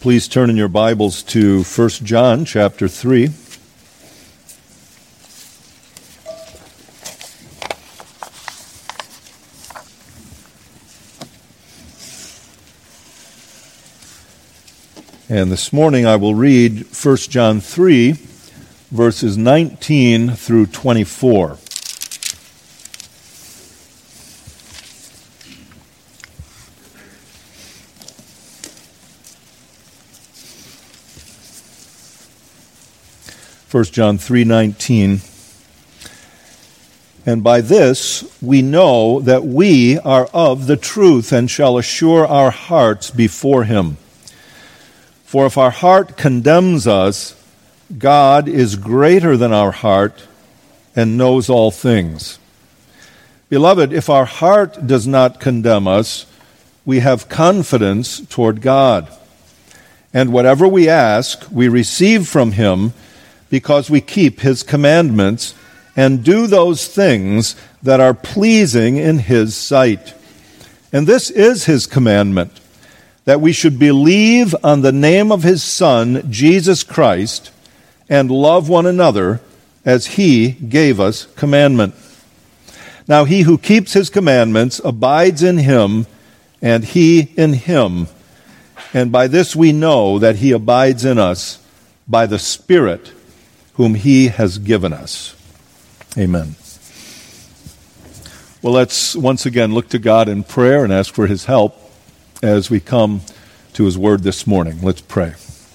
Please turn in your Bibles to 1 John chapter 3. And this morning I will read 1 John 3, verses 19 through 24. First John 3:19. And by this we know that we are of the truth and shall assure our hearts before him. For if our heart condemns us, God is greater than our heart and knows all things. Beloved, if our heart does not condemn us, we have confidence toward God. And whatever we ask, we receive from him, because we keep his commandments and do those things that are pleasing in his sight. And this is his commandment, that we should believe on the name of his Son, Jesus Christ, and love one another as he gave us commandment. Now he who keeps his commandments abides in him, and he in him. And by this we know that he abides in us, by the Spirit whom he has given us. Amen. Well, let's once again look to God in prayer and ask for his help as we come to his word this morning. Let's pray.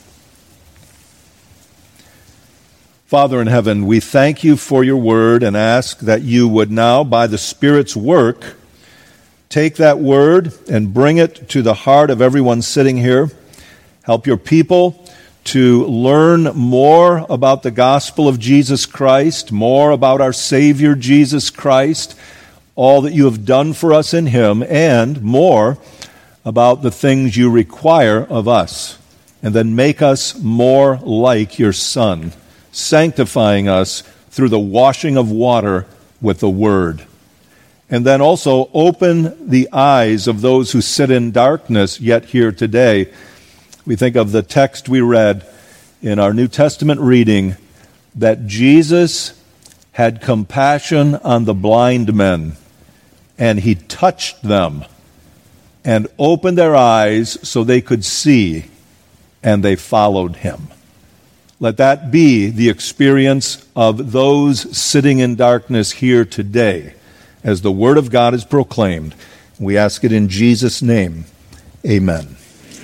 Father in heaven, we thank you for your word and ask that you would now, by the Spirit's work, take that word and bring it to the heart of everyone sitting here. Help your people to learn more about the gospel of Jesus Christ, more about our Savior Jesus Christ, all that you have done for us in him, and more about the things you require of us. And then make us more like your Son, sanctifying us through the washing of water with the Word. And then also open the eyes of those who sit in darkness yet here today. We think of the text we read in our New Testament reading, that Jesus had compassion on the blind men, and he touched them and opened their eyes so they could see, and they followed him. Let that be the experience of those sitting in darkness here today as the Word of God is proclaimed. We ask it in Jesus' name. Amen.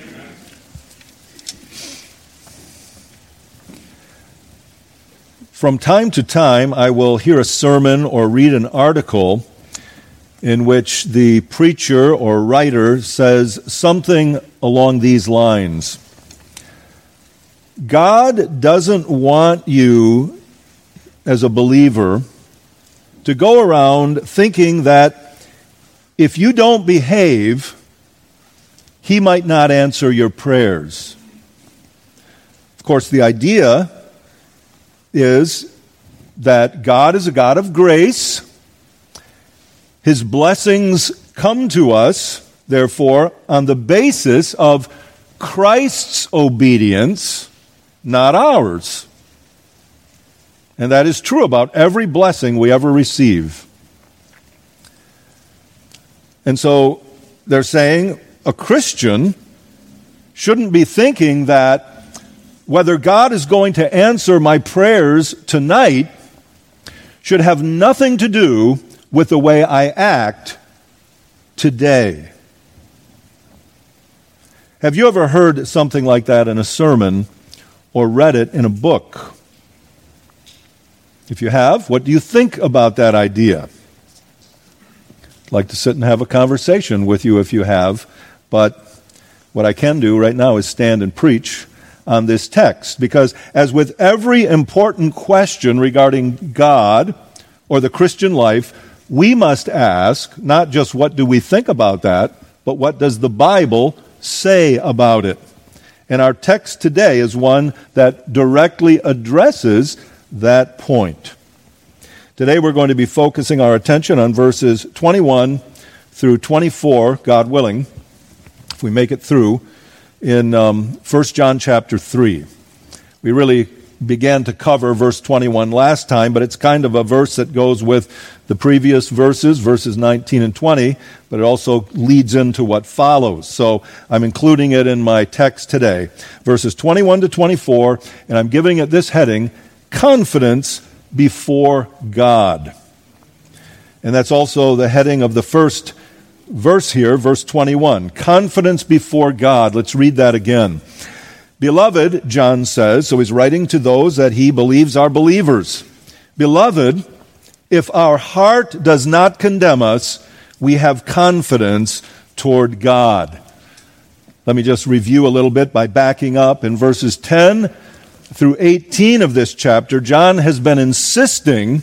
From time to time, I will hear a sermon or read an article in which the preacher or writer says something along these lines. God doesn't want you, as a believer, to go around thinking that if you don't behave, he might not answer your prayers. Of course, the idea is that God is a God of grace. His blessings come to us, therefore, on the basis of Christ's obedience, not ours. And that is true about every blessing we ever receive. And so they're saying a Christian shouldn't be thinking that whether God is going to answer my prayers tonight should have nothing to do with the way I act today. Have you ever heard something like that in a sermon or read it in a book? If you have, what do you think about that idea? I'd like to sit and have a conversation with you if you have, but what I can do right now is stand and preach on this text, because as with every important question regarding God or the Christian life, we must ask not just what do we think about that, but what does the Bible say about it? And our text today is one that directly addresses that point. Today we're going to be focusing our attention on verses 21 through 24, God willing, if we make it through in 1 John chapter 3. We really began to cover verse 21 last time, but it's kind of a verse that goes with the previous verses 19 and 20, but it also leads into what follows. So I'm including it in my text today. Verses 21 to 24, and I'm giving it this heading, Confidence Before God. And that's also the heading of the first verse here, verse 21. Confidence before God. Let's read that again. Beloved, John says, so he's writing to those that he believes are believers. Beloved, if our heart does not condemn us, we have confidence toward God. Let me just review a little bit by backing up. In verses 10 through 18 of this chapter, John has been insisting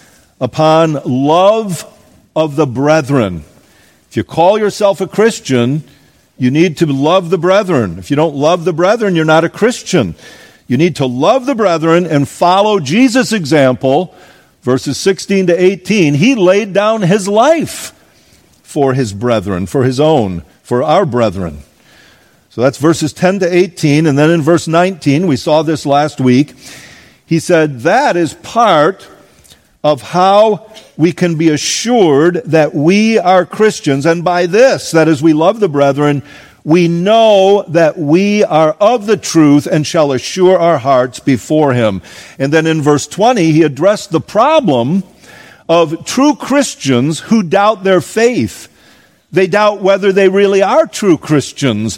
upon love of the brethren. If you call yourself a Christian, you need to love the brethren. If you don't love the brethren, you're not a Christian. You need to love the brethren and follow Jesus' example. Verses 16 to 18, he laid down his life for his brethren, for his own, for our brethren. So that's verses 10 to 18. And then in verse 19, we saw this last week, he said, that is part of how we can be assured that we are Christians. And by this, that is, we love the brethren, we know that we are of the truth and shall assure our hearts before him. And then in verse 20, he addressed the problem of true Christians who doubt their faith. They doubt whether they really are true Christians.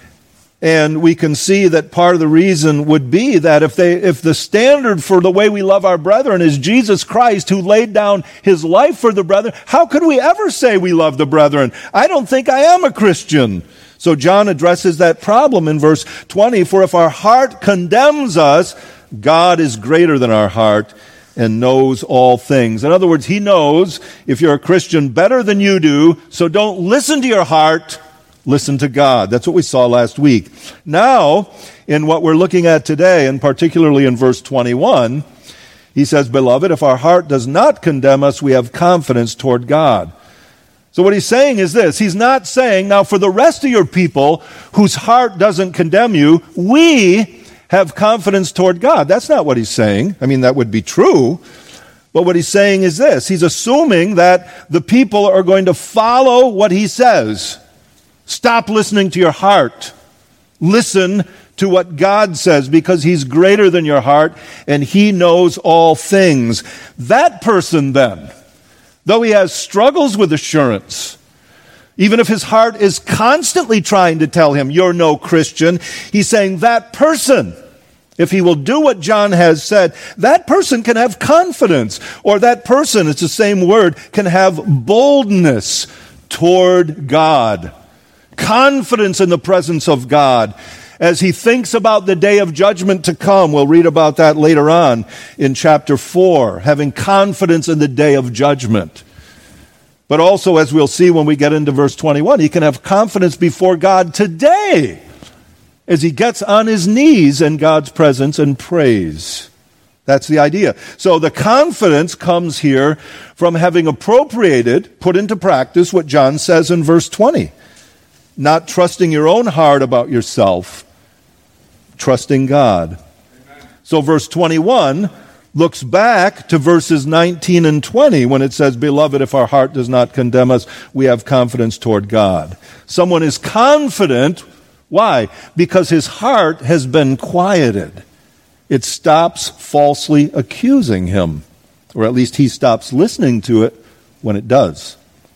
And we can see that part of the reason would be that if the standard for the way we love our brethren is Jesus Christ, who laid down his life for the brethren, how could we ever say we love the brethren? I don't think I am a Christian. So John addresses that problem in verse 20. For if our heart condemns us, God is greater than our heart and knows all things. In other words, he knows if you're a Christian better than you do, so don't listen to your heart. Listen to God. That's what we saw last week. Now, in what we're looking at today, and particularly in verse 21, he says, Beloved, if our heart does not condemn us, we have confidence toward God. So what he's saying is this. He's not saying, now for the rest of your people whose heart doesn't condemn you, we have confidence toward God. That's not what he's saying. I mean, that would be true. But what he's saying is this. He's assuming that the people are going to follow what he says. Stop listening to your heart. Listen to what God says, because he's greater than your heart and he knows all things. That person then, though he has struggles with assurance, even if his heart is constantly trying to tell him you're no Christian, he's saying that person, if he will do what John has said, that person can have confidence, or that person, it's the same word, can have boldness toward God. Confidence in the presence of God as he thinks about the day of judgment to come. We'll read about that later on in chapter 4, having confidence in the day of judgment. But also, as we'll see when we get into verse 21, he can have confidence before God today as he gets on his knees in God's presence and prays. That's the idea. So the confidence comes here from having appropriated, put into practice what John says in verse 20. Not trusting your own heart about yourself, trusting God. Amen. So verse 21 looks back to verses 19 and 20 when it says, Beloved, if our heart does not condemn us, we have confidence toward God. Someone is confident. Why? Because his heart has been quieted. It stops falsely accusing him, or at least he stops listening to it when it does.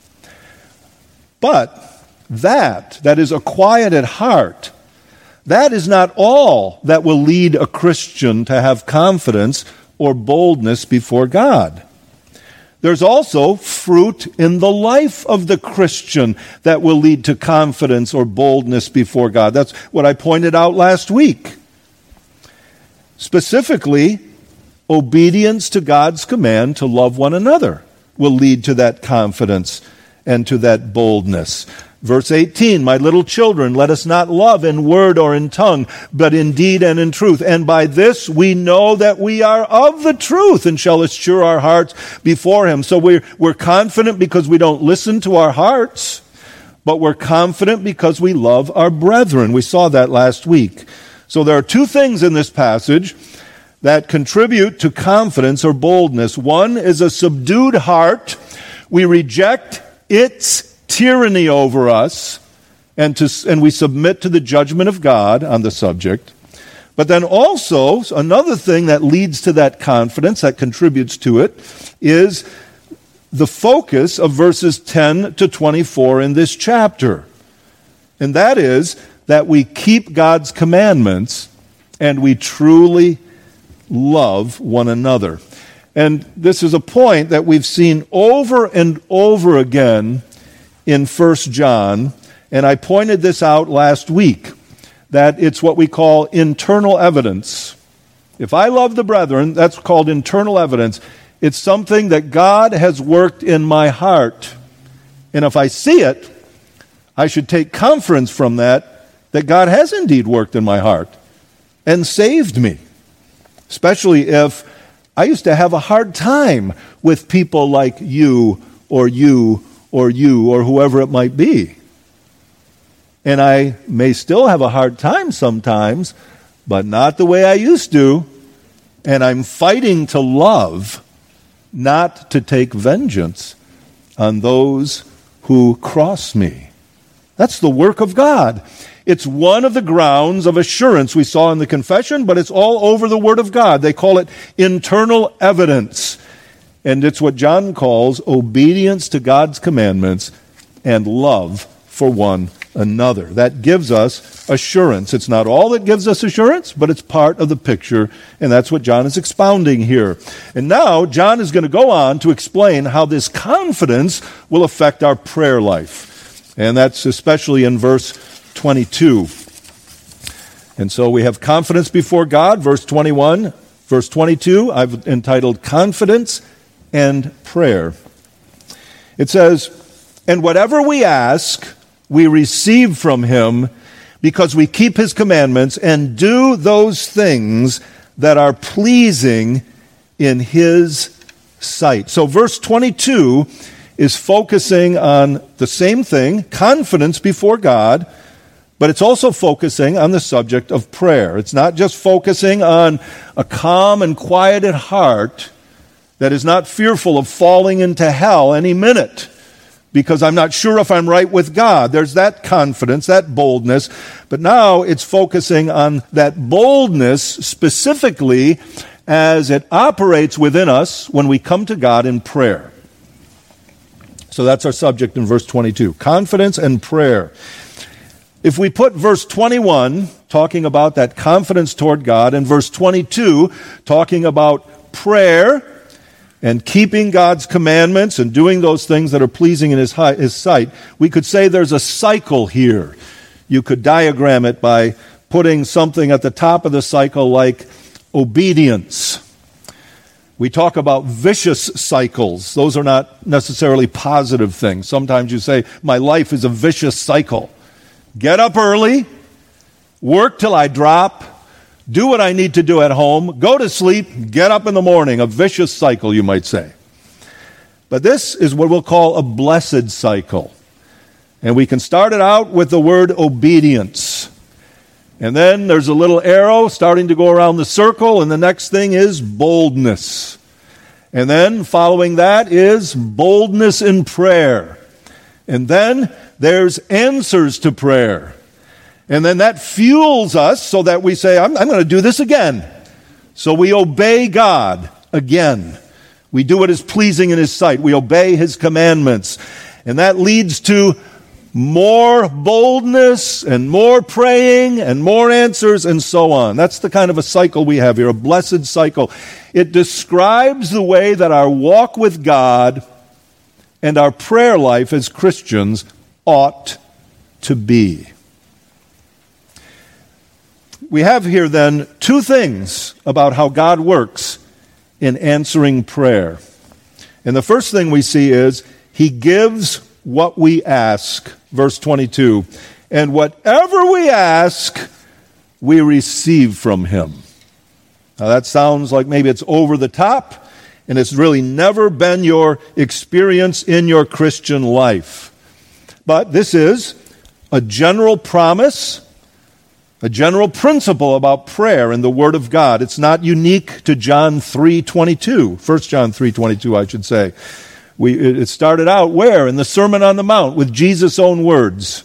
But that is a quieted heart. That is not all that will lead a Christian to have confidence or boldness before God. There's also fruit in the life of the Christian that will lead to confidence or boldness before God. That's what I pointed out last week. Specifically, obedience to God's command to love one another will lead to that confidence and to that boldness. Verse 18, My little children, let us not love in word or in tongue, but in deed and in truth. And by this we know that we are of the truth and shall assure our hearts before him. So we're confident because we don't listen to our hearts. but we're confident because we love our brethren. We saw that last week. So there are two things in this passage that contribute to confidence or boldness. One is a subdued heart. We reject its tyranny over us, and we submit to the judgment of God on the subject. But then also, another thing that leads to that confidence, that contributes to it, is the focus of verses 10 to 24 in this chapter. And that is that we keep God's commandments and we truly love one another. And this is a point that we've seen over and over again in 1 John, and I pointed this out last week, that it's what we call internal evidence. If I love the brethren, that's called internal evidence. It's something that God has worked in my heart. And if I see it, I should take conference from that God has indeed worked in my heart and saved me. Especially if I used to have a hard time with people like you or whoever it might be. And I may still have a hard time sometimes, but not the way I used to. And I'm fighting to love, not to take vengeance on those who cross me. That's the work of God. It's one of the grounds of assurance we saw in the confession, but it's all over the Word of God. They call it internal evidence. And it's what John calls obedience to God's commandments and love for one another. That gives us assurance. It's not all that gives us assurance, but it's part of the picture, and that's what John is expounding here. And now, John is going to go on to explain how this confidence will affect our prayer life. And that's especially in verse 22. And so we have confidence before God, verse 21. Verse 22, I've entitled Confidence and Prayer. It says, "And whatever we ask, we receive from him, because we keep his commandments and do those things that are pleasing in his sight." So verse 22 is focusing on the same thing, confidence before God, but it's also focusing on the subject of prayer. It's not just focusing on a calm and quieted heart that is not fearful of falling into hell any minute because I'm not sure if I'm right with God. There's that confidence, that boldness. But now it's focusing on that boldness specifically as it operates within us when we come to God in prayer. So that's our subject in verse 22, confidence and prayer. If we put verse 21, talking about that confidence toward God, and verse 22, talking about prayer and keeping God's commandments and doing those things that are pleasing in his sight, we could say there's a cycle here. You could diagram it by putting something at the top of the cycle like obedience. We talk about vicious cycles. Those are not necessarily positive things. Sometimes you say, my life is a vicious cycle. Get up early, work till I drop, do what I need to do at home, go to sleep, get up in the morning. A vicious cycle, you might say. But this is what we'll call a blessed cycle. And we can start it out with the word obedience. And then there's a little arrow starting to go around the circle, and the next thing is boldness. And then following that is boldness in prayer. And then there's answers to prayer. And then that fuels us so that we say, I'm going to do this again. So we obey God again. We do what is pleasing in his sight. We obey his commandments. And that leads to more boldness and more praying and more answers and so on. That's the kind of a cycle we have here, a blessed cycle. It describes the way that our walk with God and our prayer life as Christians ought to be. We have here then two things about how God works in answering prayer. And the first thing we see is he gives what we ask. Verse 22, and whatever we ask, we receive from him. Now that sounds like maybe it's over the top, and it's really never been your experience in your Christian life. But this is a general promise, a general principle about prayer in the Word of God. It's not unique to John 3:22, 1 John 3:22, I should say. It started out where? In the Sermon on the Mount with Jesus' own words.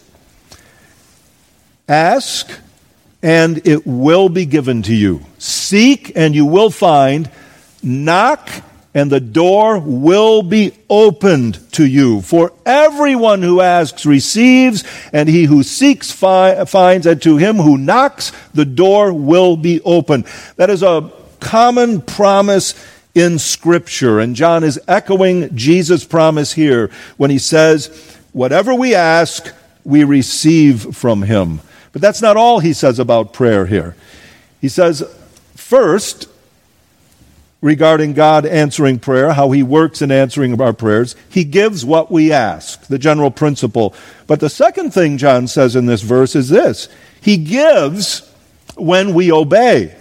Ask, and it will be given to you. Seek, and you will find. Knock, and the door will be opened to you. For everyone who asks receives, and he who seeks finds, and to him who knocks, the door will be opened. That is a common promise in Scripture, and John is echoing Jesus' promise here when he says, whatever we ask, we receive from him. But that's not all he says about prayer here. He says, first, regarding God answering prayer, how he works in answering our prayers, he gives what we ask, the general principle. But the second thing John says in this verse is this: he gives when we obey.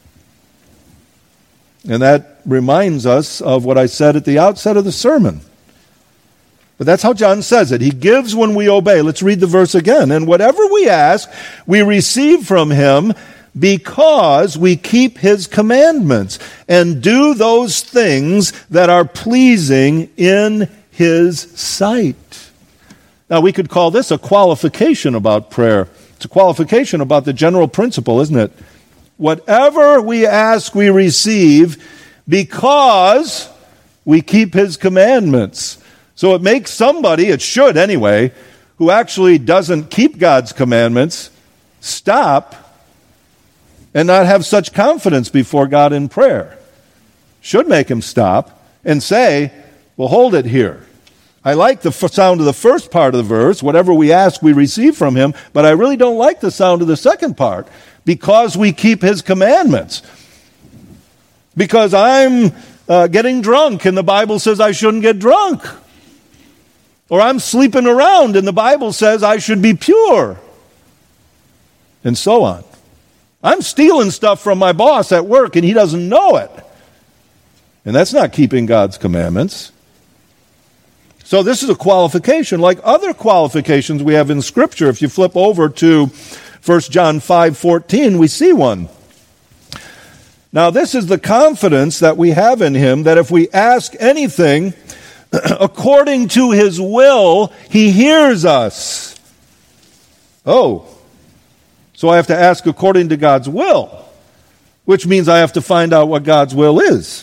And that reminds us of what I said at the outset of the sermon. But that's how John says it. He gives when we obey. Let's read the verse again. And whatever we ask, we receive from him, because we keep his commandments and do those things that are pleasing in his sight. Now, we could call this a qualification about prayer. It's a qualification about the general principle, isn't it? Whatever we ask, we receive because we keep his commandments. So it makes somebody, it should anyway, who actually doesn't keep God's commandments stop and not have such confidence before God in prayer. Should make him stop and say, well, hold it here. I like the sound of the first part of the verse, whatever we ask, we receive from him, but I really don't like the sound of the second part, because we keep his commandments. Because I'm getting drunk, and the Bible says I shouldn't get drunk. Or I'm sleeping around, and the Bible says I should be pure. And so on. I'm stealing stuff from my boss at work, and he doesn't know it. And that's not keeping God's commandments. So this is a qualification, like other qualifications we have in Scripture. If you flip over to 1 John 5:14, we see one. Now this is the confidence that we have in him, that if we ask anything according to his will, he hears us. Oh, so I have to ask according to God's will, which means I have to find out what God's will is.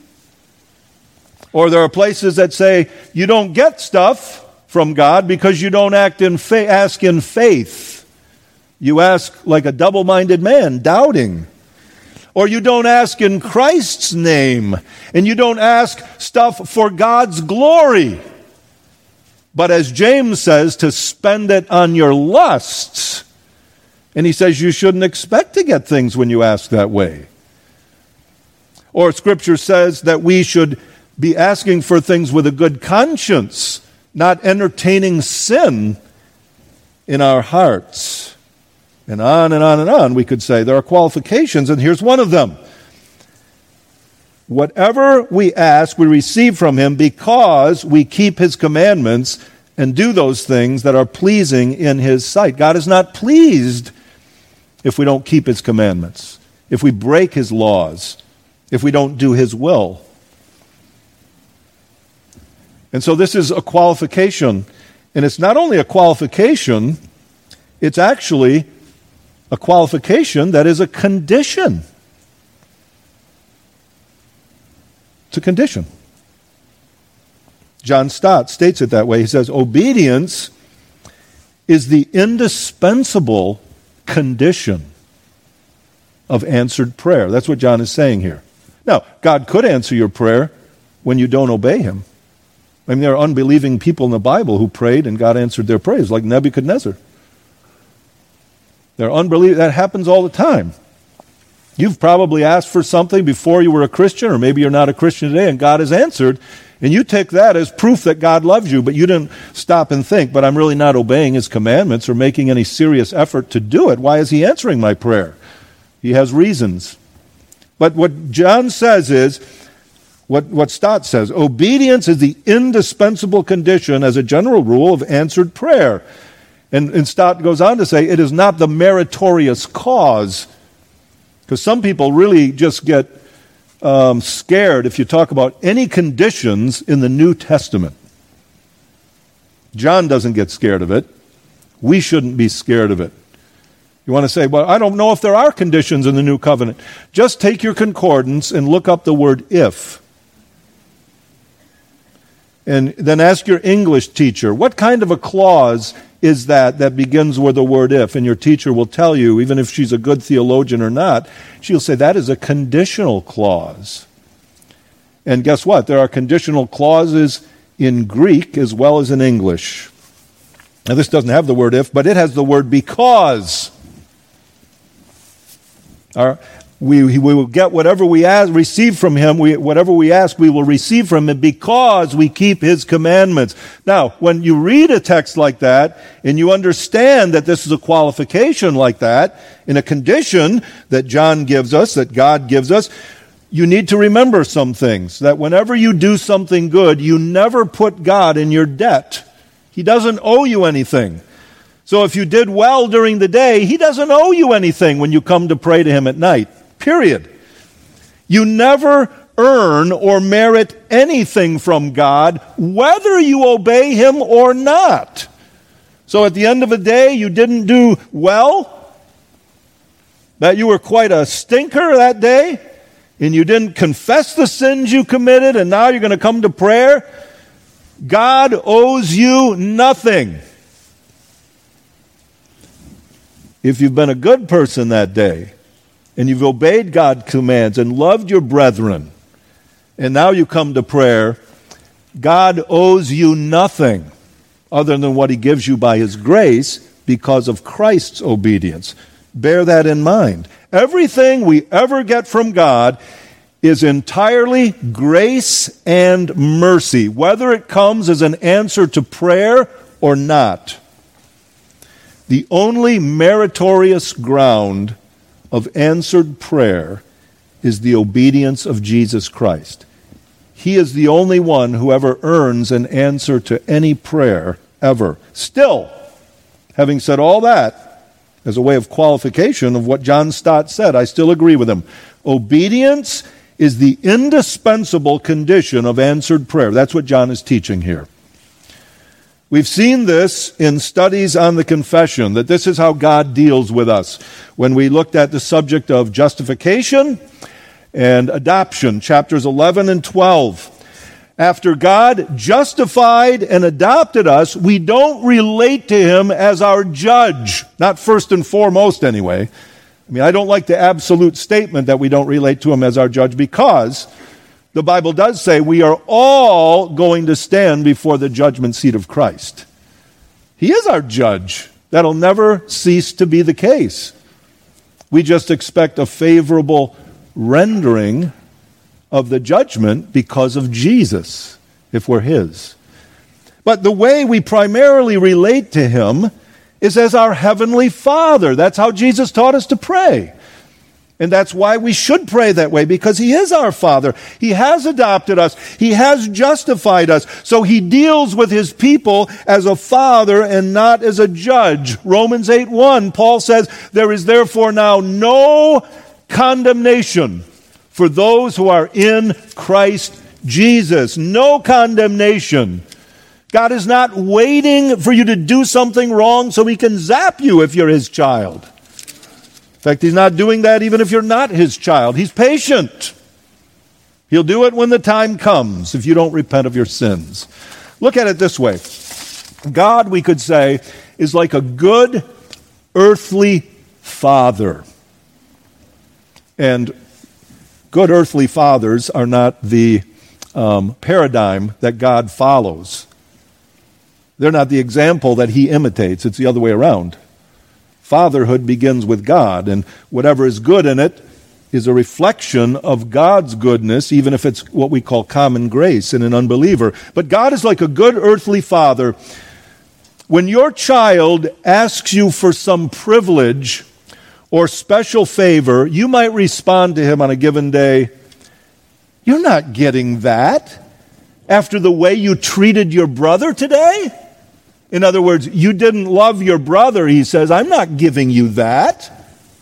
Or there are places that say you don't get stuff from God because you don't ask in faith. You ask like a double-minded man, doubting. Or you don't ask in Christ's name, and you don't ask stuff for God's glory. But as James says, to spend it on your lusts. And he says you shouldn't expect to get things when you ask that way. Or Scripture says that we should be asking for things with a good conscience, not entertaining sin in our hearts. And on and on and on, we could say. There are qualifications, and here's one of them. Whatever we ask, we receive from him because we keep his commandments and do those things that are pleasing in his sight. God is not pleased if we don't keep his commandments, if we break his laws, if we don't do his will. And so this is a qualification. And it's not only a qualification, it's actually a qualification that is a condition. It's a condition. John Stott states it that way. He says, obedience is the indispensable condition of answered prayer. That's what John is saying here. Now, God could answer your prayer when you don't obey him. I mean, there are unbelieving people in the Bible who prayed and God answered their prayers, like Nebuchadnezzar. They're unbelieving. That happens all the time. You've probably asked for something before you were a Christian, or maybe you're not a Christian today, and God has answered, and you take that as proof that God loves you, but you didn't stop and think, but I'm really not obeying his commandments or making any serious effort to do it. Why is he answering my prayer? He has reasons. But what John says is, what Stott says. Obedience is the indispensable condition as a general rule of answered prayer. And Stott goes on to say, it is not the meritorious cause. Because some people really just get scared if you talk about any conditions in the New Testament. John doesn't get scared of it. We shouldn't be scared of it. You want to say, well, I don't know if there are conditions in the New Covenant. Just take your concordance and look up the word if. And then ask your English teacher, what kind of a clause is that begins with the word if? And your teacher will tell you, even if she's a good theologian or not, she'll say that is a conditional clause. And guess what? There are conditional clauses in Greek as well as in English. Now this doesn't have the word if, but it has the word because. We will get whatever we receive from him. Whatever we ask, we will receive from him because we keep his commandments. Now, when you read a text like that, and you understand that this is a qualification like that, in a condition that John gives us, that God gives us, you need to remember some things. That whenever you do something good, you never put God in your debt. He doesn't owe you anything. So if you did well during the day, he doesn't owe you anything when you come to pray to him at night. Period. You never earn or merit anything from God, whether you obey him or not. So at the end of the day, you didn't do well, that you were quite a stinker that day, and you didn't confess the sins you committed, and now you're going to come to prayer. God owes you nothing. If you've been a good person that day, and you've obeyed God's commands and loved your brethren, and now you come to prayer, God owes you nothing other than what he gives you by his grace because of Christ's obedience. Bear that in mind. Everything we ever get from God is entirely grace and mercy, whether it comes as an answer to prayer or not. The only meritorious ground of answered prayer is the obedience of Jesus Christ. He is the only one who ever earns an answer to any prayer ever. Still, having said all that, as a way of qualification of what John Stott said, I still agree with him. Obedience is the indispensable condition of answered prayer. That's what John is teaching here. We've seen this in studies on the confession, that this is how God deals with us. When we looked at the subject of justification and adoption, chapters 11 and 12. After God justified and adopted us, we don't relate to him as our judge. Not first and foremost, anyway. I mean, I don't like the absolute statement that we don't relate to him as our judge, because the Bible does say we are all going to stand before the judgment seat of Christ. He is our judge. That'll never cease to be the case. We just expect a favorable rendering of the judgment because of Jesus, if we're his. But the way we primarily relate to him is as our heavenly Father. That's how Jesus taught us to pray. And that's why we should pray that way, because he is our Father. He has adopted us. He has justified us. So he deals with his people as a father and not as a judge. Romans 8:1, Paul says, there is therefore now no condemnation for those who are in Christ Jesus. No condemnation. God is not waiting for you to do something wrong so he can zap you if you're his child. In fact, he's not doing that even if you're not his child. He's patient. He'll do it when the time comes if you don't repent of your sins. Look at it this way. God, we could say, is like a good earthly father. And good earthly fathers are not the paradigm that God follows. They're not the example that he imitates. It's the other way around. Fatherhood begins with God, and whatever is good in it is a reflection of God's goodness, even if it's what we call common grace in an unbeliever. But God is like a good earthly father. When your child asks you for some privilege or special favor, you might respond to him on a given day, You're not getting that after the way you treated your brother today. In other words, you didn't love your brother, he says. I'm not giving you that.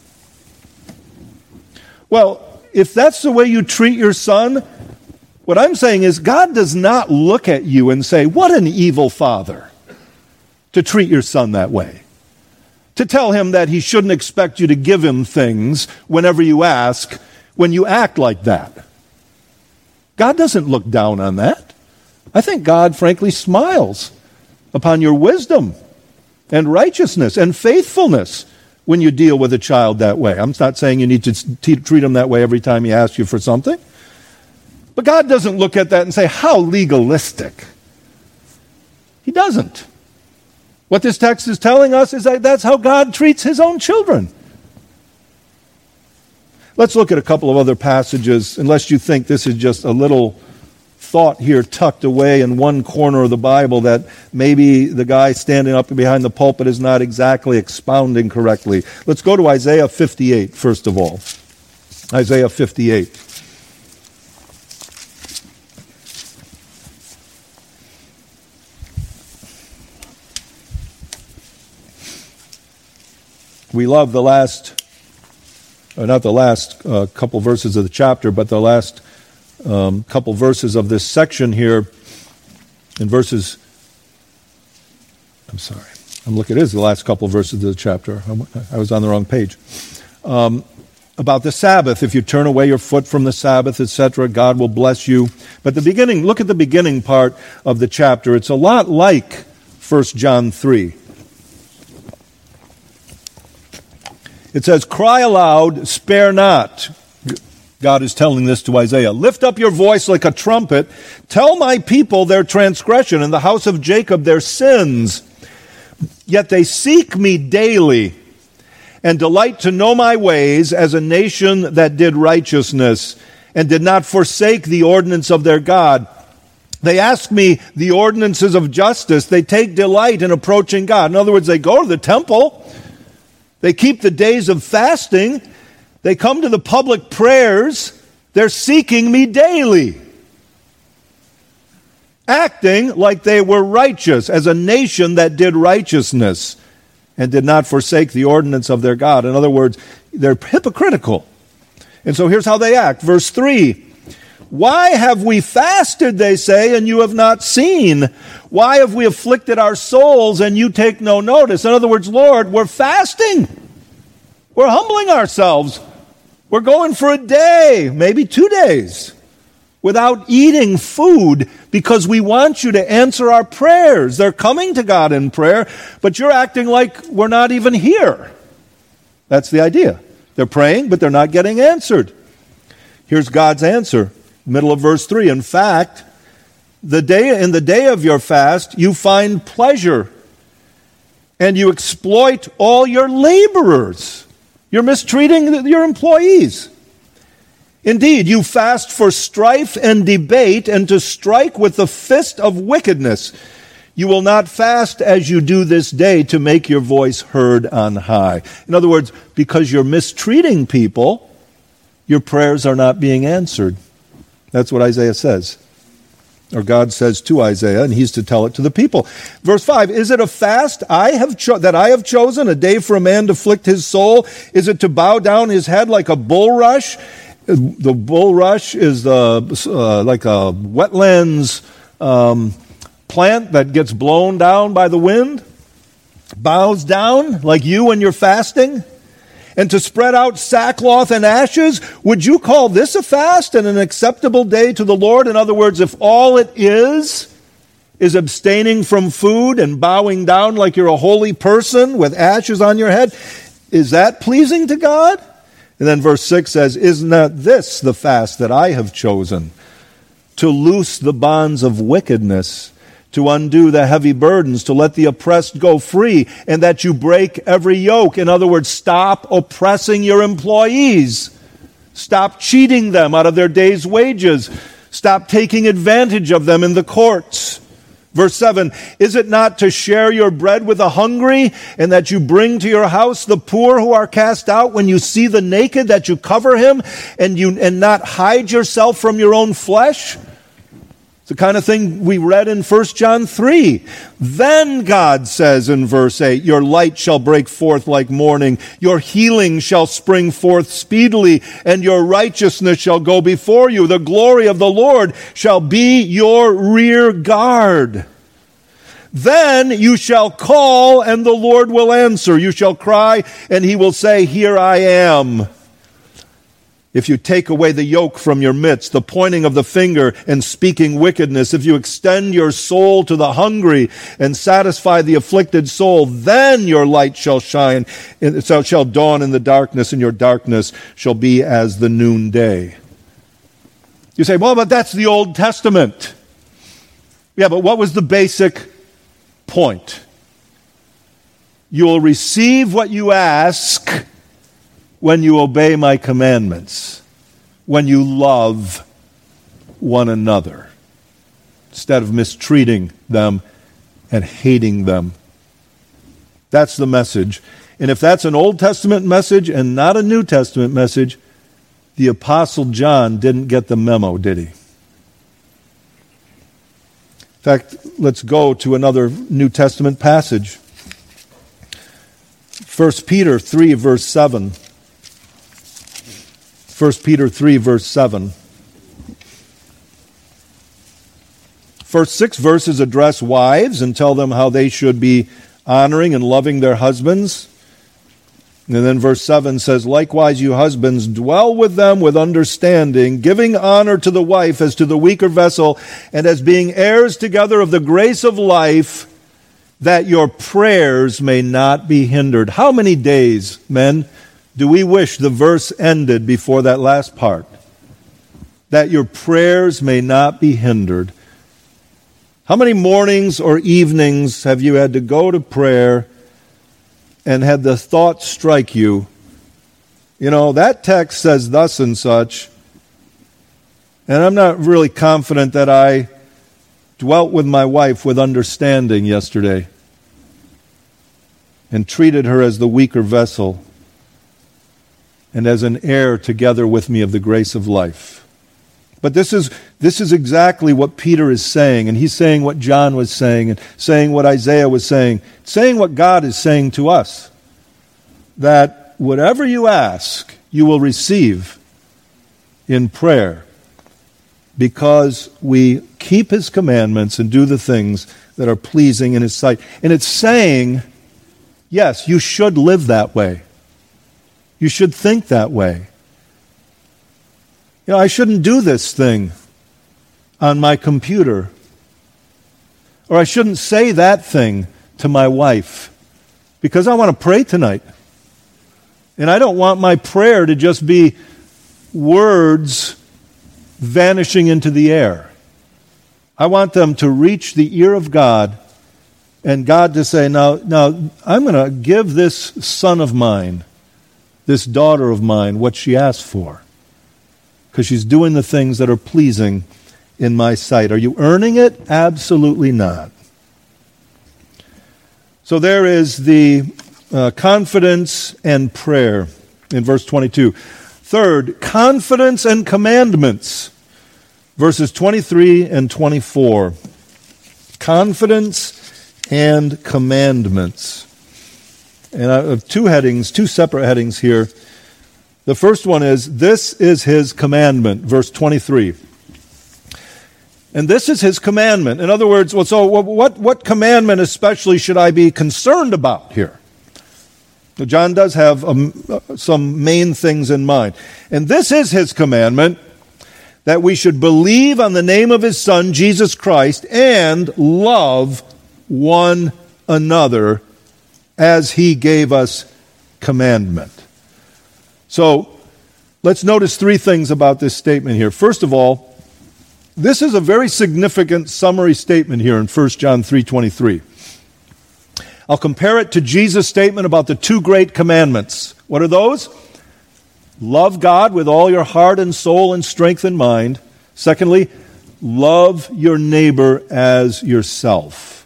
Well, if that's the way you treat your son, what I'm saying is God does not look at you and say, what an evil father to treat your son that way. To tell him that he shouldn't expect you to give him things whenever you ask, when you act like that. God doesn't look down on that. I think God, frankly, smiles upon your wisdom and righteousness and faithfulness when you deal with a child that way. I'm not saying you need to treat him that way every time he asks you for something. But God doesn't look at that and say, how legalistic. He doesn't. What this text is telling us is that that's how God treats his own children. Let's look at a couple of other passages, unless you think this is just a little thought here tucked away in one corner of the Bible that maybe the guy standing up behind the pulpit is not exactly expounding correctly. Let's go to Isaiah 58, first of all. Isaiah 58. We love the last, not the last couple verses of the chapter, but the last couple verses of this section here in verses, it is the last couple verses of the chapter. I was on the wrong page. About the Sabbath. If you turn away your foot from the Sabbath, etc., God will bless you. But the beginning, look at the beginning part of the chapter. It's a lot like 1 John 3. It says, cry aloud, spare not. God is telling this to Isaiah. Lift up your voice like a trumpet. Tell my people their transgression and the house of Jacob their sins. Yet they seek me daily and delight to know my ways as a nation that did righteousness and did not forsake the ordinance of their God. They ask me the ordinances of justice. They take delight in approaching God. In other words, they go to the temple. They keep the days of fasting. They come to the public prayers. They're seeking me daily. Acting like they were righteous as a nation that did righteousness and did not forsake the ordinance of their God. In other words, they're hypocritical. And so here's how they act. Verse 3. Why have we fasted, they say, and you have not seen? Why have we afflicted our souls and you take no notice? In other words, Lord, we're fasting. We're humbling ourselves. We're going for a day, maybe 2 days, without eating food because we want you to answer our prayers. They're coming to God in prayer, but you're acting like we're not even here. That's the idea. They're praying, but they're not getting answered. Here's God's answer. Middle of verse 3. In fact, in the day of your fast, you find pleasure and you exploit all your laborers. You're mistreating your employees. Indeed, you fast for strife and debate and to strike with the fist of wickedness. You will not fast as you do this day to make your voice heard on high. In other words, because you're mistreating people, your prayers are not being answered. That's what Isaiah says. Or God says to Isaiah, and he's to tell it to the people. Verse 5, is it a fast that I have chosen, a day for a man to afflict his soul? Is it to bow down his head like a bulrush? The bulrush is like a wetlands plant that gets blown down by the wind. Bows down like you when you're fasting. And to spread out sackcloth and ashes, would you call this a fast and an acceptable day to the Lord? In other words, if all it is abstaining from food and bowing down like you're a holy person with ashes on your head, is that pleasing to God? And then verse 6 says, is not this the fast that I have chosen? To loose the bonds of wickedness, to undo the heavy burdens, to let the oppressed go free, and that you break every yoke. In other words, stop oppressing your employees. Stop cheating them out of their day's wages. Stop taking advantage of them in the courts. Verse 7, is it not to share your bread with the hungry, and that you bring to your house the poor who are cast out? When you see the naked, that you cover him, and not hide yourself from your own flesh? It's the kind of thing we read in 1 John 3. Then God says in verse 8, your light shall break forth like morning, your healing shall spring forth speedily, and your righteousness shall go before you. The glory of the Lord shall be your rear guard. Then you shall call, and the Lord will answer. You shall cry, and he will say, here I am. If you take away the yoke from your midst, the pointing of the finger and speaking wickedness, if you extend your soul to the hungry and satisfy the afflicted soul, then your light shall shine, shall dawn in the darkness, and your darkness shall be as the noonday. You say, well, but that's the Old Testament. Yeah, but what was the basic point? You will receive what you ask when you obey my commandments, when you love one another, instead of mistreating them and hating them. That's the message. And if that's an Old Testament message and not a New Testament message, the Apostle John didn't get the memo, did he? In fact, let's go to another New Testament passage. 1 Peter 3, verse 7. 1 Peter 3, verse 7. First 6 verses address wives and tell them how they should be honoring and loving their husbands. And then verse 7 says, likewise, you husbands, dwell with them with understanding, giving honor to the wife as to the weaker vessel, and as being heirs together of the grace of life, that your prayers may not be hindered. How many days, men, do we wish the verse ended before that last part? That your prayers may not be hindered. How many mornings or evenings have you had to go to prayer and had the thought strike you, you know, that text says thus and such, and I'm not really confident that I dwelt with my wife with understanding yesterday and treated her as the weaker vessel and as an heir together with me of the grace of life. But this is exactly what Peter is saying, and he's saying what John was saying, and saying what Isaiah was saying what God is saying to us, that whatever you ask, you will receive in prayer, because we keep his commandments and do the things that are pleasing in his sight. And it's saying, yes, you should live that way. You should think that way. You know, I shouldn't do this thing on my computer. Or I shouldn't say that thing to my wife because I want to pray tonight. And I don't want my prayer to just be words vanishing into the air. I want them to reach the ear of God and God to say, now I'm going to give this son of mine, this daughter of mine, what she asked for, because she's doing the things that are pleasing in my sight. Are you earning it? Absolutely not. So there is the confidence and prayer in verse 22. Third, confidence and commandments, verses 23 and 24. Confidence and commandments. And I have two separate headings here. The first one is, this is his commandment, verse 23. And this is his commandment. In other words, so what commandment especially should I be concerned about here? Now, John does have some main things in mind. And this is his commandment, that we should believe on the name of his Son, Jesus Christ, and love one another as he gave us commandment. So, let's notice three things about this statement here. First of all, this is a very significant summary statement here in 1 John 3:23. I'll compare it to Jesus' statement about the two great commandments. What are those? Love God with all your heart and soul and strength and mind. Secondly, love your neighbor as yourself.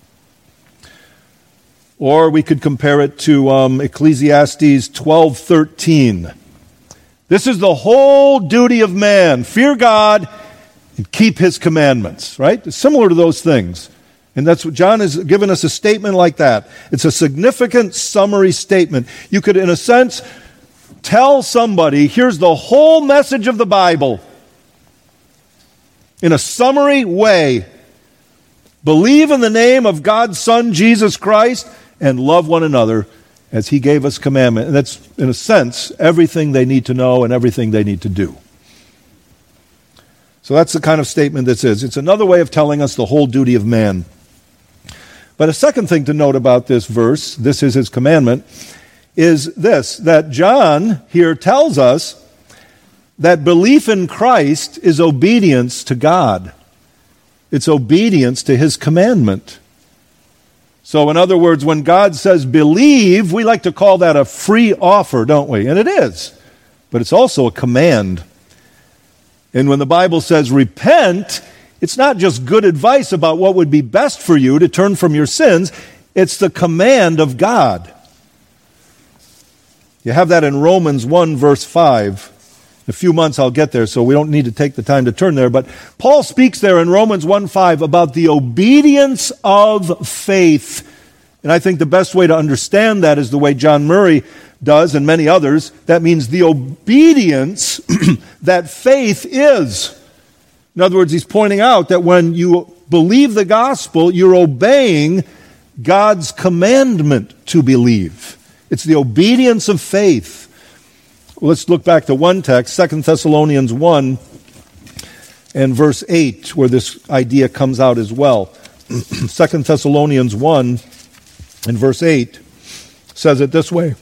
Or we could compare it to Ecclesiastes 12:13. This is the whole duty of man: fear God and keep his commandments, right? It's similar to those things. And that's what John has given us, a statement like that. It's a significant summary statement. You could, in a sense, tell somebody, here's the whole message of the Bible in a summary way. Believe in the name of God's Son, Jesus Christ, and love one another as he gave us commandment. And that's, in a sense, everything they need to know and everything they need to do. So that's the kind of statement this is. It's another way of telling us the whole duty of man. But a second thing to note about this verse, this is his commandment, is this, that John here tells us that belief in Christ is obedience to God. It's obedience to his commandment. So in other words, when God says believe, we like to call that a free offer, don't we? And it is. But it's also a command. And when the Bible says repent, it's not just good advice about what would be best for you to turn from your sins. It's the command of God. You have that in Romans 1, verse 5. In a few months I'll get there, so we don't need to take the time to turn there. But Paul speaks there in Romans 1:5 about the obedience of faith. And I think the best way to understand that is the way John Murray does, and many others. That means the obedience that faith is. In other words, he's pointing out that when you believe the gospel, you're obeying God's commandment to believe. It's the obedience of faith. Well, let's look back to one text, 2 Thessalonians 1 and verse 8, where this idea comes out as well. 2 Thessalonians 1 and verse 8 says it this way.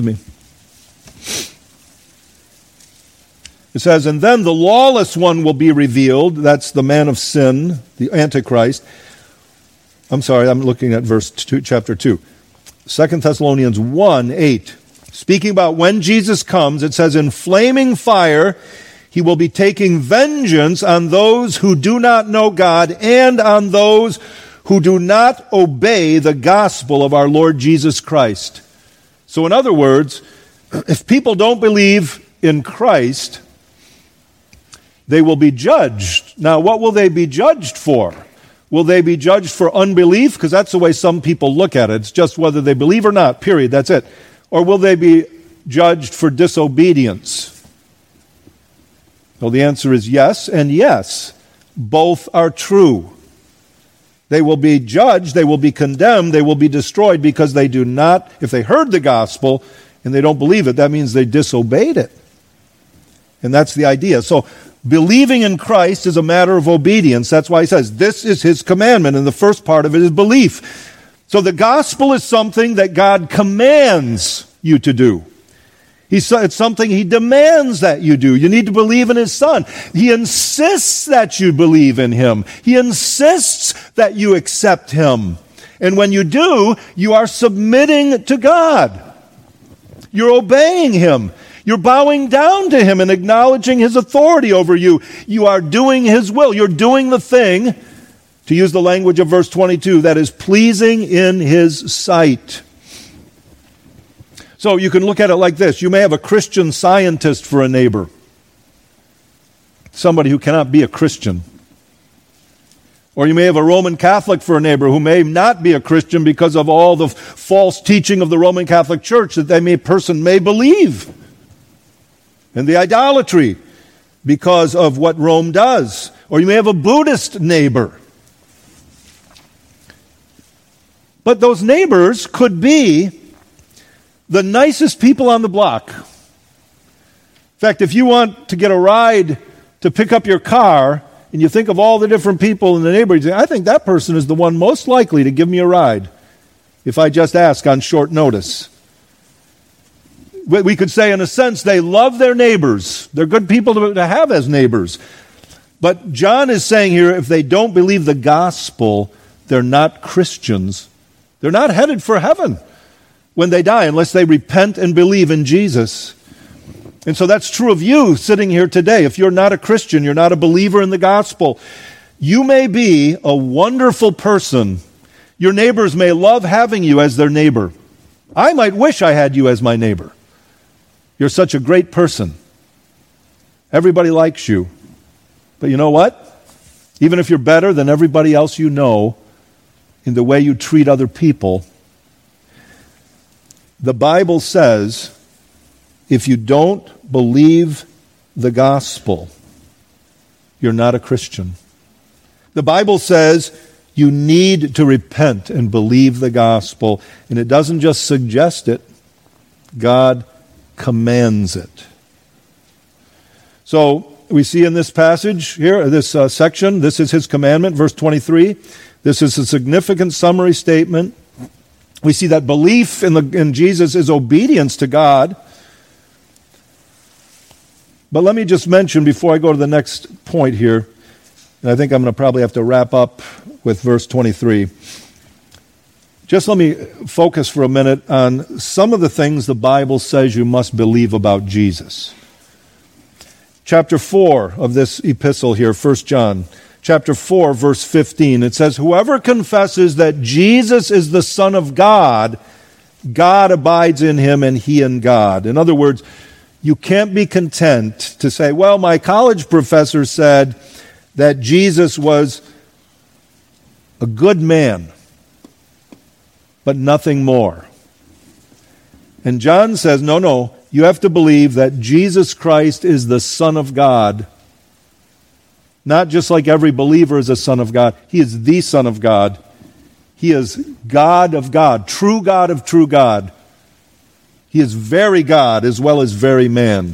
It says, and then the lawless one will be revealed. That's the man of sin, the Antichrist. I'm sorry, I'm looking at verse 2, chapter 2. 2 Thessalonians 1, 8. Speaking about when Jesus comes, it says, in flaming fire, he will be taking vengeance on those who do not know God and on those who do not obey the gospel of our Lord Jesus Christ. So in other words, if people don't believe in Christ, they will be judged. Now, what will they be judged for? Will they be judged for unbelief? Because that's the way some people look at it. It's just whether they believe or not, period. That's it. Or will they be judged for disobedience? Well, the answer is yes and yes. Both are true. They will be judged, they will be condemned, they will be destroyed because they do not, if they heard the gospel and they don't believe it, that means they disobeyed it. And that's the idea. So, believing in Christ is a matter of obedience. That's why he says, this is his commandment, and the first part of it is belief. So the gospel is something that God commands you to do. It's something he demands that you do. You need to believe in his Son. He insists that you believe in him. He insists that you accept him. And when you do, you are submitting to God. You're obeying him. You're bowing down to him and acknowledging his authority over you. You are doing his will. You're doing the thing, to use the language of verse 22, that is pleasing in his sight. So you can look at it like this. You may have a Christian Scientist for a neighbor. Somebody who cannot be a Christian. Or you may have a Roman Catholic for a neighbor who may not be a Christian because of all the false teaching of the Roman Catholic Church that person may believe. And the idolatry because of what Rome does. Or you may have a Buddhist neighbor. But those neighbors could be the nicest people on the block. In fact, if you want to get a ride to pick up your car, and you think of all the different people in the neighborhood, you say, I think that person is the one most likely to give me a ride if I just ask on short notice. We could say, in a sense, they love their neighbors. They're good people to have as neighbors. But John is saying here, if they don't believe the gospel, they're not Christians. They're not headed for heaven when they die, unless they repent and believe in Jesus. And so that's true of you sitting here today. If you're not a Christian, you're not a believer in the gospel, you may be a wonderful person. Your neighbors may love having you as their neighbor. I might wish I had you as my neighbor. You're such a great person. Everybody likes you. But you know what? Even if you're better than everybody else you know in the way you treat other people, the Bible says if you don't believe the gospel, you're not a Christian. The Bible says you need to repent and believe the gospel, and it doesn't just suggest it, God commands it. So we see in this passage here, this section, this is his commandment, verse 23. This is a significant summary statement. We see that belief in Jesus is obedience to God. But let me just mention before I go to the next point here, and I think I'm going to probably have to wrap up with verse 23. Just let me focus for a minute on some of the things the Bible says you must believe about Jesus. Chapter 4 of this epistle here, 1 John, chapter 4, verse 15, it says, "Whoever confesses that Jesus is the Son of God, God abides in him and he in God." In other words, you can't be content to say, well, my college professor said that Jesus was a good man, but nothing more. And John says, no, you have to believe that Jesus Christ is the Son of God. Not just like every believer is a son of God. He is the Son of God. He is God of God, true God of true God. He is very God as well as very man.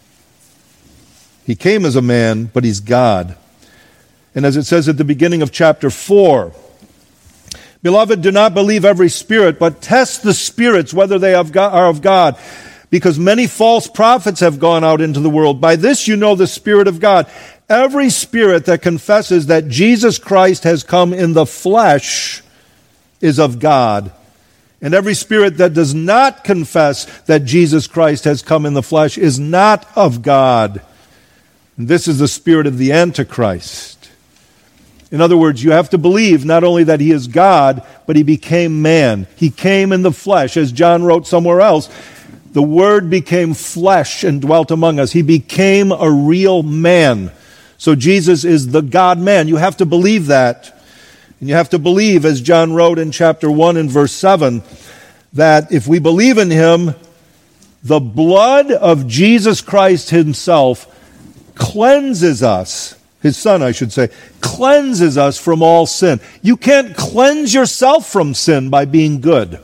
He came as a man, but he's God. And as it says at the beginning of chapter 4, "Beloved, do not believe every spirit, but test the spirits whether they are of God, because many false prophets have gone out into the world. By this you know the Spirit of God. Every spirit that confesses that Jesus Christ has come in the flesh is of God. And every spirit that does not confess that Jesus Christ has come in the flesh is not of God. And this is the spirit of the Antichrist." In other words, you have to believe not only that he is God, but he became man. He came in the flesh. As John wrote somewhere else, the Word became flesh and dwelt among us. He became a real man. So Jesus is the God-man. You have to believe that. And you have to believe, as John wrote in chapter 1 and verse 7, that if we believe in him, the blood of Jesus Christ himself cleanses us, his Son, I should say, cleanses us from all sin. You can't cleanse yourself from sin by being good.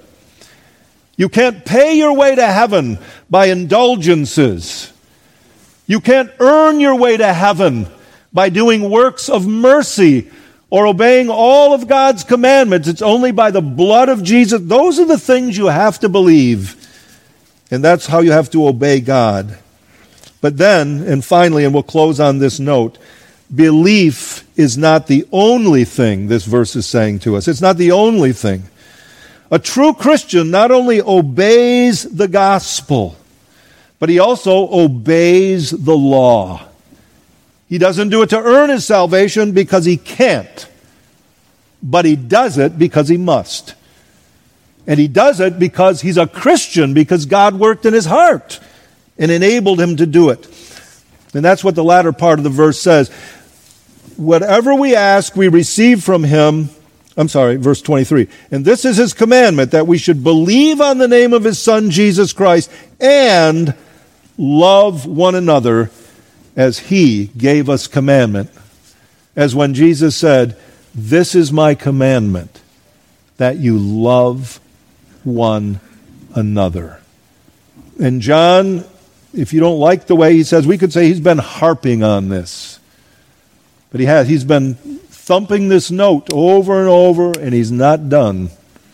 You can't pay your way to heaven by indulgences. You can't earn your way to heaven by doing works of mercy or obeying all of God's commandments. It's only by the blood of Jesus. Those are the things you have to believe. And that's how you have to obey God. But then, and finally, and we'll close on this note, belief is not the only thing this verse is saying to us. It's not the only thing. A true Christian not only obeys the gospel, but he also obeys the law. He doesn't do it to earn his salvation because he can't, but he does it because he must. And he does it because he's a Christian, because God worked in his heart and enabled him to do it. And that's what the latter part of the verse says. Whatever we ask, we receive from him. Verse 23. "And this is his commandment, that we should believe on the name of his Son, Jesus Christ, and love one another as he gave us commandment." As when Jesus said, "This is my commandment, that you love one another." And John, if you don't like the way he says, we could say he's been harping on this. But he has. He's been thumping this note over and over, and he's not done.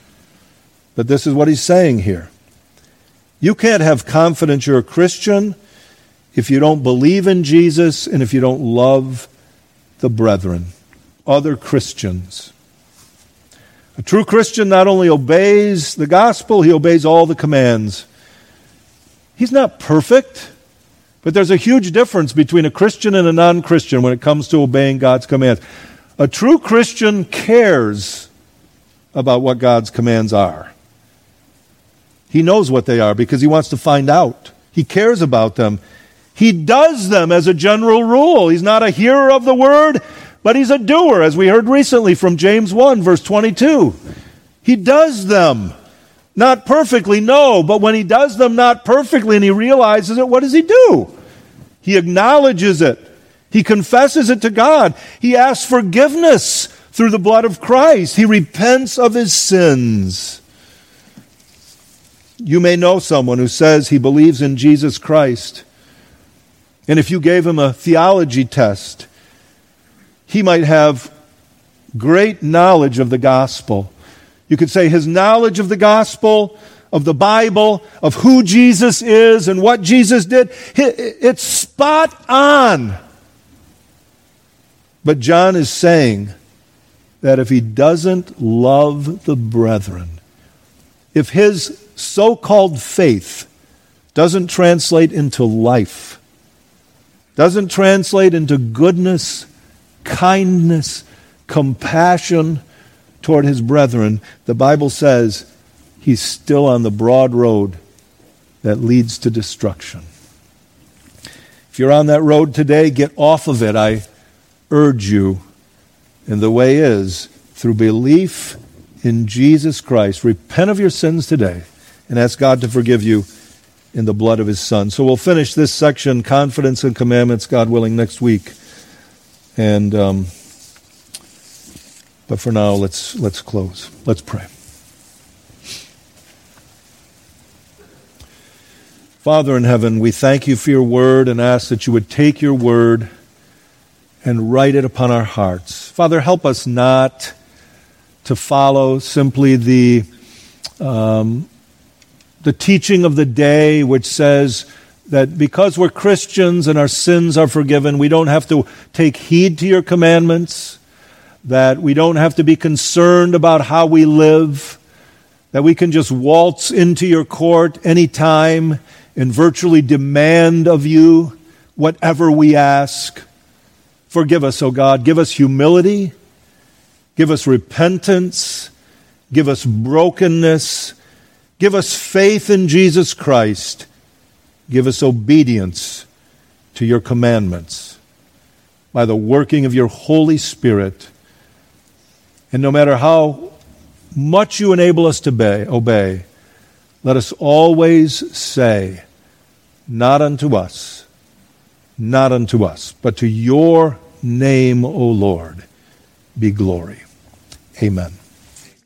But this is what he's saying here. You can't have confidence you're a Christian if you don't believe in Jesus and if you don't love the brethren, other Christians. A true Christian not only obeys the gospel, he obeys all the commands. He's not perfect. But there's a huge difference between a Christian and a non-Christian when it comes to obeying God's commands. A true Christian cares about what God's commands are. He knows what they are because he wants to find out. He cares about them. He does them as a general rule. He's not a hearer of the word, but he's a doer, as we heard recently from James 1, verse 22. He does them. Not perfectly, no, but when he does them not perfectly and he realizes it, what does he do? He acknowledges it. He confesses it to God. He asks forgiveness through the blood of Christ. He repents of his sins. You may know someone who says he believes in Jesus Christ, and if you gave him a theology test, he might have great knowledge of the gospel. You could say his knowledge of the gospel, of the Bible, of who Jesus is and what Jesus did, it's spot on. But John is saying that if he doesn't love the brethren, if his so-called faith doesn't translate into life, doesn't translate into goodness, kindness, compassion toward his brethren, the Bible says he's still on the broad road that leads to destruction. If you're on that road today, get off of it, I urge you. And the way is through belief in Jesus Christ. Repent of your sins today and ask God to forgive you in the blood of his Son. So we'll finish this section, Confidence and Commandments, God willing, next week. And but for now, let's close. Let's pray. Father in heaven, we thank you for your word and ask that you would take your word and write it upon our hearts. Father, help us not to follow simply the teaching of the day, which says that because we're Christians and our sins are forgiven, we don't have to take heed to your commandments, that we don't have to be concerned about how we live, that we can just waltz into your court anytime and virtually demand of you whatever we ask. Forgive us, O God. Give us humility. Give us repentance. Give us brokenness. Give us faith in Jesus Christ. Give us obedience to your commandments by the working of your Holy Spirit. And no matter how much you enable us to obey, let us always say, not unto us, but to your name, O Lord, be glory. Amen.